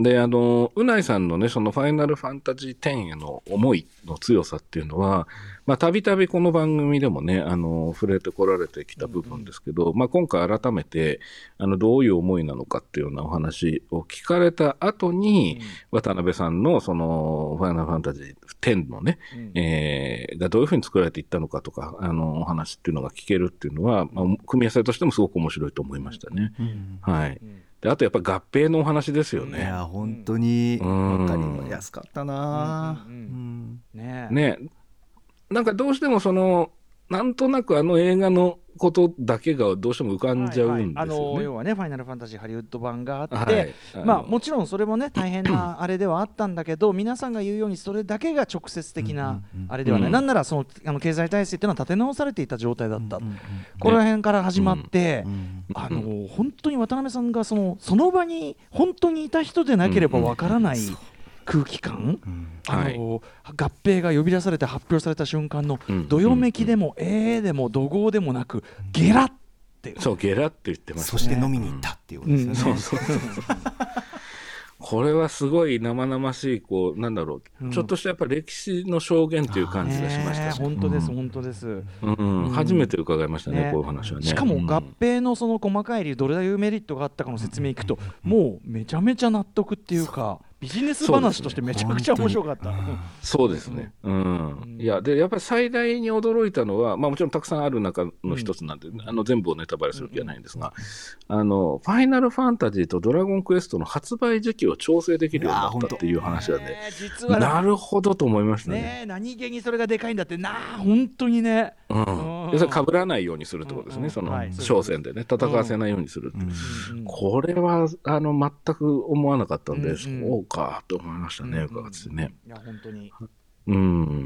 であのうないさんのねそのファイナルファンタジーテンへの思いの強さっていうのはまあたびたびこの番組でもねあの触れてこられてきた部分ですけど、うんうんまあ、今回改めてあのどういう思いなのかっていうようなお話を聞かれた後に、うん、渡辺さんのそのファイナルファンタジーテンのね、うんえー、がどういうふうに作られていったのかとかあのお話っていうのが聞けるっていうのは、まあ、組み合わせとしてもすごく面白いと思いましたね、うんうん、はいであとやっぱり合併のお話ですよね。 いや本当に分かりやすかったな、うんうんうん、ねえねなんかどうしてもそのなんとなくあの映画のことだけがどうしても浮かんじゃうんですよね、はいはい、 あの要はねファイナルファンタジーハリウッド版があって、はい、まあもちろんそれもね大変なあれではあったんだけど皆さんが言うようにそれだけが直接的なあれではない、うんうん、なんならそのあの経済体制っていうのは立て直されていた状態だった、うんうんうん、この辺から始まって、うんうん、あの本当に渡辺さんがそのその場に本当にいた人でなければわからない、うんうん空気感、うんあのはい、合併が呼び出されて発表された瞬間の、うん、どよめきでも、うん、えーでも怒号でもなくゲラってそうゲラって言ってます、ね、 そして飲みに行ったっていうことですよね、うんうん、そうそうそうこれはすごい生々しいこうなんだろう、うん、ちょっとしたやっぱ歴史の証言という感じがしましたし、 ね、本当です、うん、本当です、 うんうん、初めて伺いましたね、ねこういう話はね。 しかも合併のその細かい理由どれだけメリットがあったかの説明いくと、うん、もうめちゃめちゃ納得っていうかビジネス話としてめちゃくちゃ面白かった。 そうですね、うんうん、いやでやっぱり最大に驚いたのは、まあ、もちろんたくさんある中の一つなんで、うん、あの全部をネタバレする気はないんですが、うん、あのファイナルファンタジーとドラゴンクエストの発売時期を調整できるようになったっていう話はね、実はなるほどと思いました ね, ね何気にそれがでかいんだってな本当にね、 うん、要するに被らないようにするってことですね、うん、その商戦でね戦わせないようにするって、うん、これはあの全く思わなかったんで、うん、そうかと思いましたね、伺っててね。 いや本当に、 うん、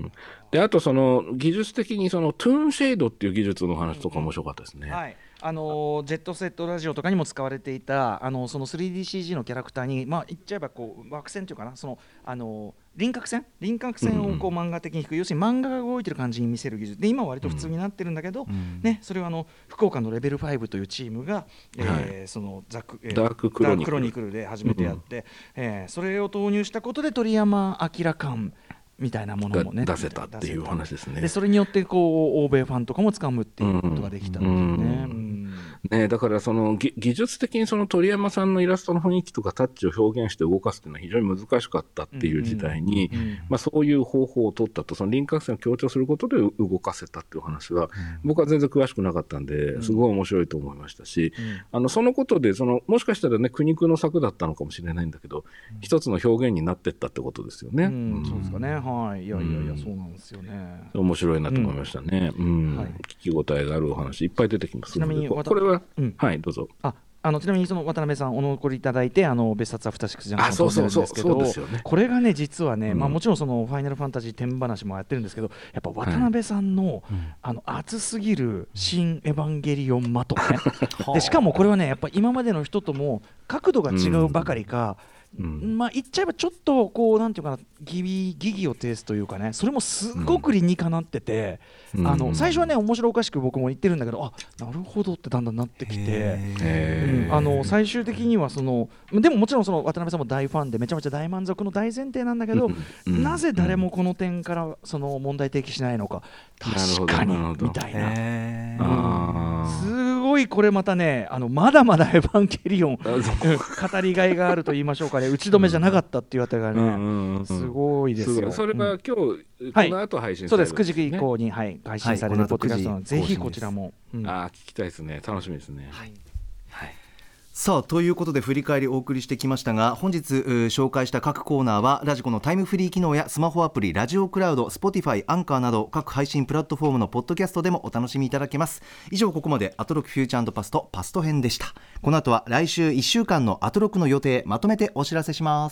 であとその技術的にそのトゥーンシェードっていう技術の話とか面白かったですね、 うんはい、あのジェットセットラジオとかにも使われていたあのその スリーディーシージー のキャラクターに、まあ、言っちゃえばこう枠線というかなそのあの輪郭線輪郭線をこう漫画的に引く、うん、要するに漫画が動いてる感じに見せる技術で今は割と普通になってるんだけど、うんね、それはあの福岡のレベルファイブというチームが、うんえー、そのザク、えー、 ダーククロニクル、 クロニクルで初めてやって、うんえー、それを投入したことで鳥山明感みたいなものもね出せたっていう話ですね。 でそれによってこう欧米ファンとかも掴むっていうことができたんですよね。うんうんね、だからその技術的にその鳥山さんのイラストの雰囲気とかタッチを表現して動かすっていうのは非常に難しかったっていう時代に、うんうんうんまあ、そういう方法を取ったとその輪郭線を強調することで動かせたっていう話は、うん、僕は全然詳しくなかったんですごい面白いと思いましたし、うん、あのそのことでそのもしかしたらね苦肉の策だったのかもしれないんだけど、うん、一つの表現になってったってことですよね、 うんうん、そうですかねはい、いやいやいや、うん、そうなんですよね。 面白いなと思いましたね。うんうんはい、聞き応えがあるお話いっぱい出てきますので、ちなみにこれは、うん、はいどうぞ。 ああのちなみにその渡辺さんお残りいただいてあの別冊アフターシックスジャンクション撮ってるんですけど、これがね実はね、うんまあ、もちろんそのファイナルファンタジー天話もやってるんですけどやっぱ渡辺さんの、はい、あの熱すぎる新エヴァンゲリオンマとかねでしかもこれはねやっぱ今までの人とも角度が違うばかりか、うん、まあ言っちゃえばちょっとこうなんていうかな疑義疑義を呈すというかねそれもすごく理にかなってて、うん、あの最初はね面白おかしく僕も言ってるんだけどあなるほどってだんだんなってきて、うん、あの最終的にはそのでももちろんその渡辺さんも大ファンでめちゃめちゃ大満足の大前提なんだけど、うん、なぜ誰もこの点からその問題提起しないのか確かにみたいな、うん、すごいこれまたねあのまだまだエヴァンゲリオン語りがいがあると言いましょうかね打ち止めじゃなかったっていうあたりがね、うんうんうん、すごいですよ。 それは今日、うん、この後配信される、ねはい、そうですくじ以降に、はい、配信されるポッドキャストなので、ぜひこちらも、 うん、あ聞きたいですね楽しみですね、はいはい、さあということで振り返りお送りしてきましたが本日紹介した各コーナーはラジコのタイムフリー機能やスマホアプリラジオクラウド Spotify アンカーなど各配信プラットフォームのポッドキャストでもお楽しみいただけます。以上ここまでアトロクフューチャー&パストパスト編でした。この後は来週いっしゅうかんのアトロクの予定まとめてお知らせします。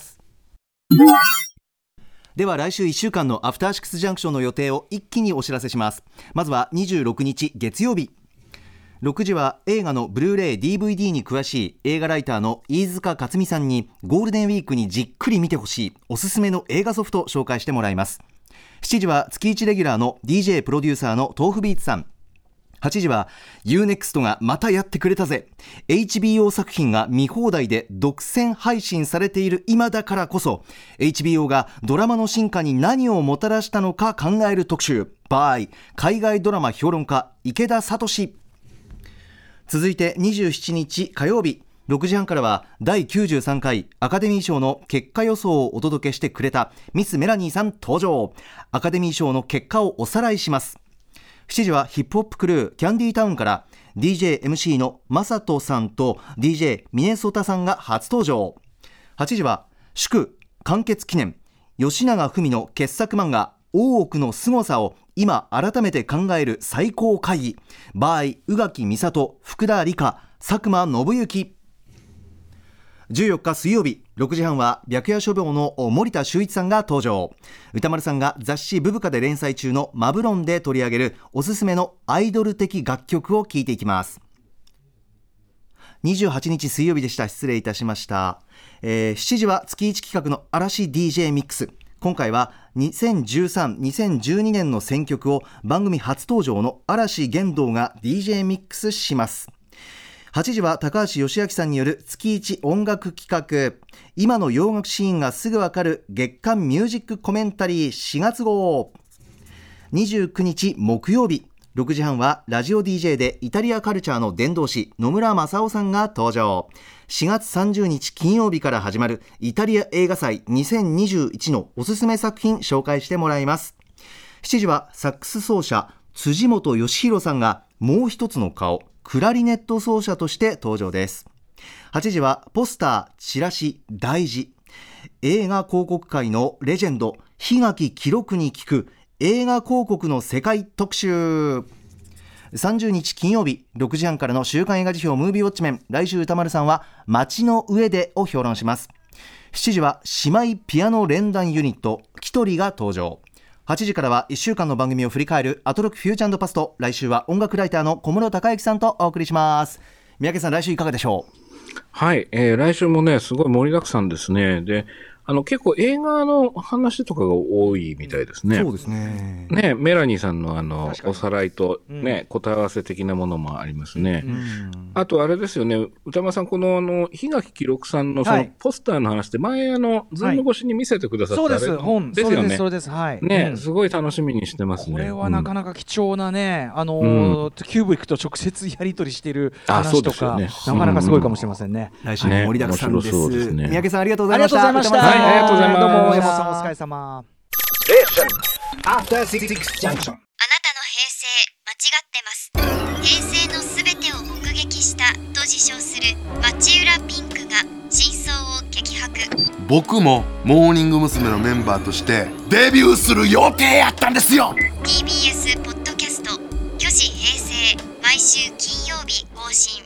では来週いっしゅうかんのアフターシックスジャンクションの予定を一気にお知らせします。まずはにじゅうろくにち月曜日ろくじは映画のブルーレイ ディーブイディー に詳しい映画ライターの飯塚克美さんにゴールデンウィークにじっくり見てほしいおすすめの映画ソフトを紹介してもらいます。しちじは月いちレギュラーの ディージェー プロデューサーの豆腐ビーツさん。はちじは ユーネクスト がまたやってくれたぜ エイチビーオー 作品が見放題で独占配信されている今だからこそ エイチビーオー がドラマの進化に何をもたらしたのか考える特集 by 海外ドラマ評論家池田聡。続いてにじゅうしちにち火曜日ろくじはんからはだいきゅうじゅうさんかいアカデミー賞の結果予想をお届けしてくれたミスメラニーさん登場。アカデミー賞の結果をおさらいします。しちじはヒップホップクルーキャンディータウンから ディージェーエムシー のマサトさんと ディージェー ミネソタさんが初登場。はちじは祝完結記念吉永文の傑作漫画大奥の凄さを今改めて考える最高会議 by 宇垣美里福田理香佐久間信之。じゅうよっか水曜日ろくじはんは白夜書房の森田修一さんが登場。歌丸さんが雑誌ブブカで連載中のマブロンで取り上げるおすすめのアイドル的楽曲を聴いていきます。にじゅうはちにち水曜日でした。失礼いたしました、えー、しちじは月いち企画の嵐 ディージェー ミックス。今回はにせんじゅうさん、にせんじゅうにねんの選曲を番組初登場の嵐玄道が ディージェー ミックスします。はちじは高橋義明さんによる月いち音楽企画今の洋楽シーンがすぐわかる月刊ミュージックコメンタリーしがつ号。にじゅうくにち木曜日ろくじはんはラジオ ディージェー でイタリアカルチャーの伝道師野村正夫さんが登場。しがつさんじゅうにち金曜日から始まるイタリア映画祭にせんにじゅういちのおすすめ作品紹介してもらいます。しちじはサックス奏者辻本義弘さんがもう一つの顔クラリネット奏者として登場です。はちじはポスターチラシ大事、映画広告界のレジェンド檜垣記録に聞く映画広告の世界特集。さんじゅうにち金曜日ろくじはんからの週刊映画辞表ムービーウォッチメン、来週歌丸さんは街の上でを評論します。しちじは姉妹ピアノ連弾ユニットキトリが登場。はちじからはいっしゅうかんの番組を振り返るアトロックフューチャー&パスト、来週は音楽ライターの小室孝之さんとお送りします。三宅さん、来週いかがでしょう？ はい、えー、来週もねすごい盛りだくさんですね。であの結構映画の話とかが多いみたいですね。 そうですね。 ね、メラニーさんのあのおさらいとね、うん、答え合わせ的なものもありますね。うん、あとあれですよね、歌間さんこのあの檜垣記録さんのそのポスターの話で前あのズーム越しに見せてくださった、はい、 そうです本ですよね。 そうですはい。 ね、 うん、 すごい楽しみにしてますね。 これはなかなか貴重なね、あのーうん、キューブリックと直接やり取りしている話とか、ね、なかなかすごいかもしれませんね。 うん、来週も盛りだくさんです。ね、そうですね。三宅さんありがとうございました。 ありがとうございました。 はい、ありがとうございます。 どうも山本さんお疲れ様。 あなたの平成間違ってます。平成のすべてを目撃したと自称する町浦ピンクが真相を激白。 僕もモーニング娘。のメンバーとしてデビューする予定やったんですよ。 ティービーエス ポッドキャスト虚子平成毎週金曜日更新。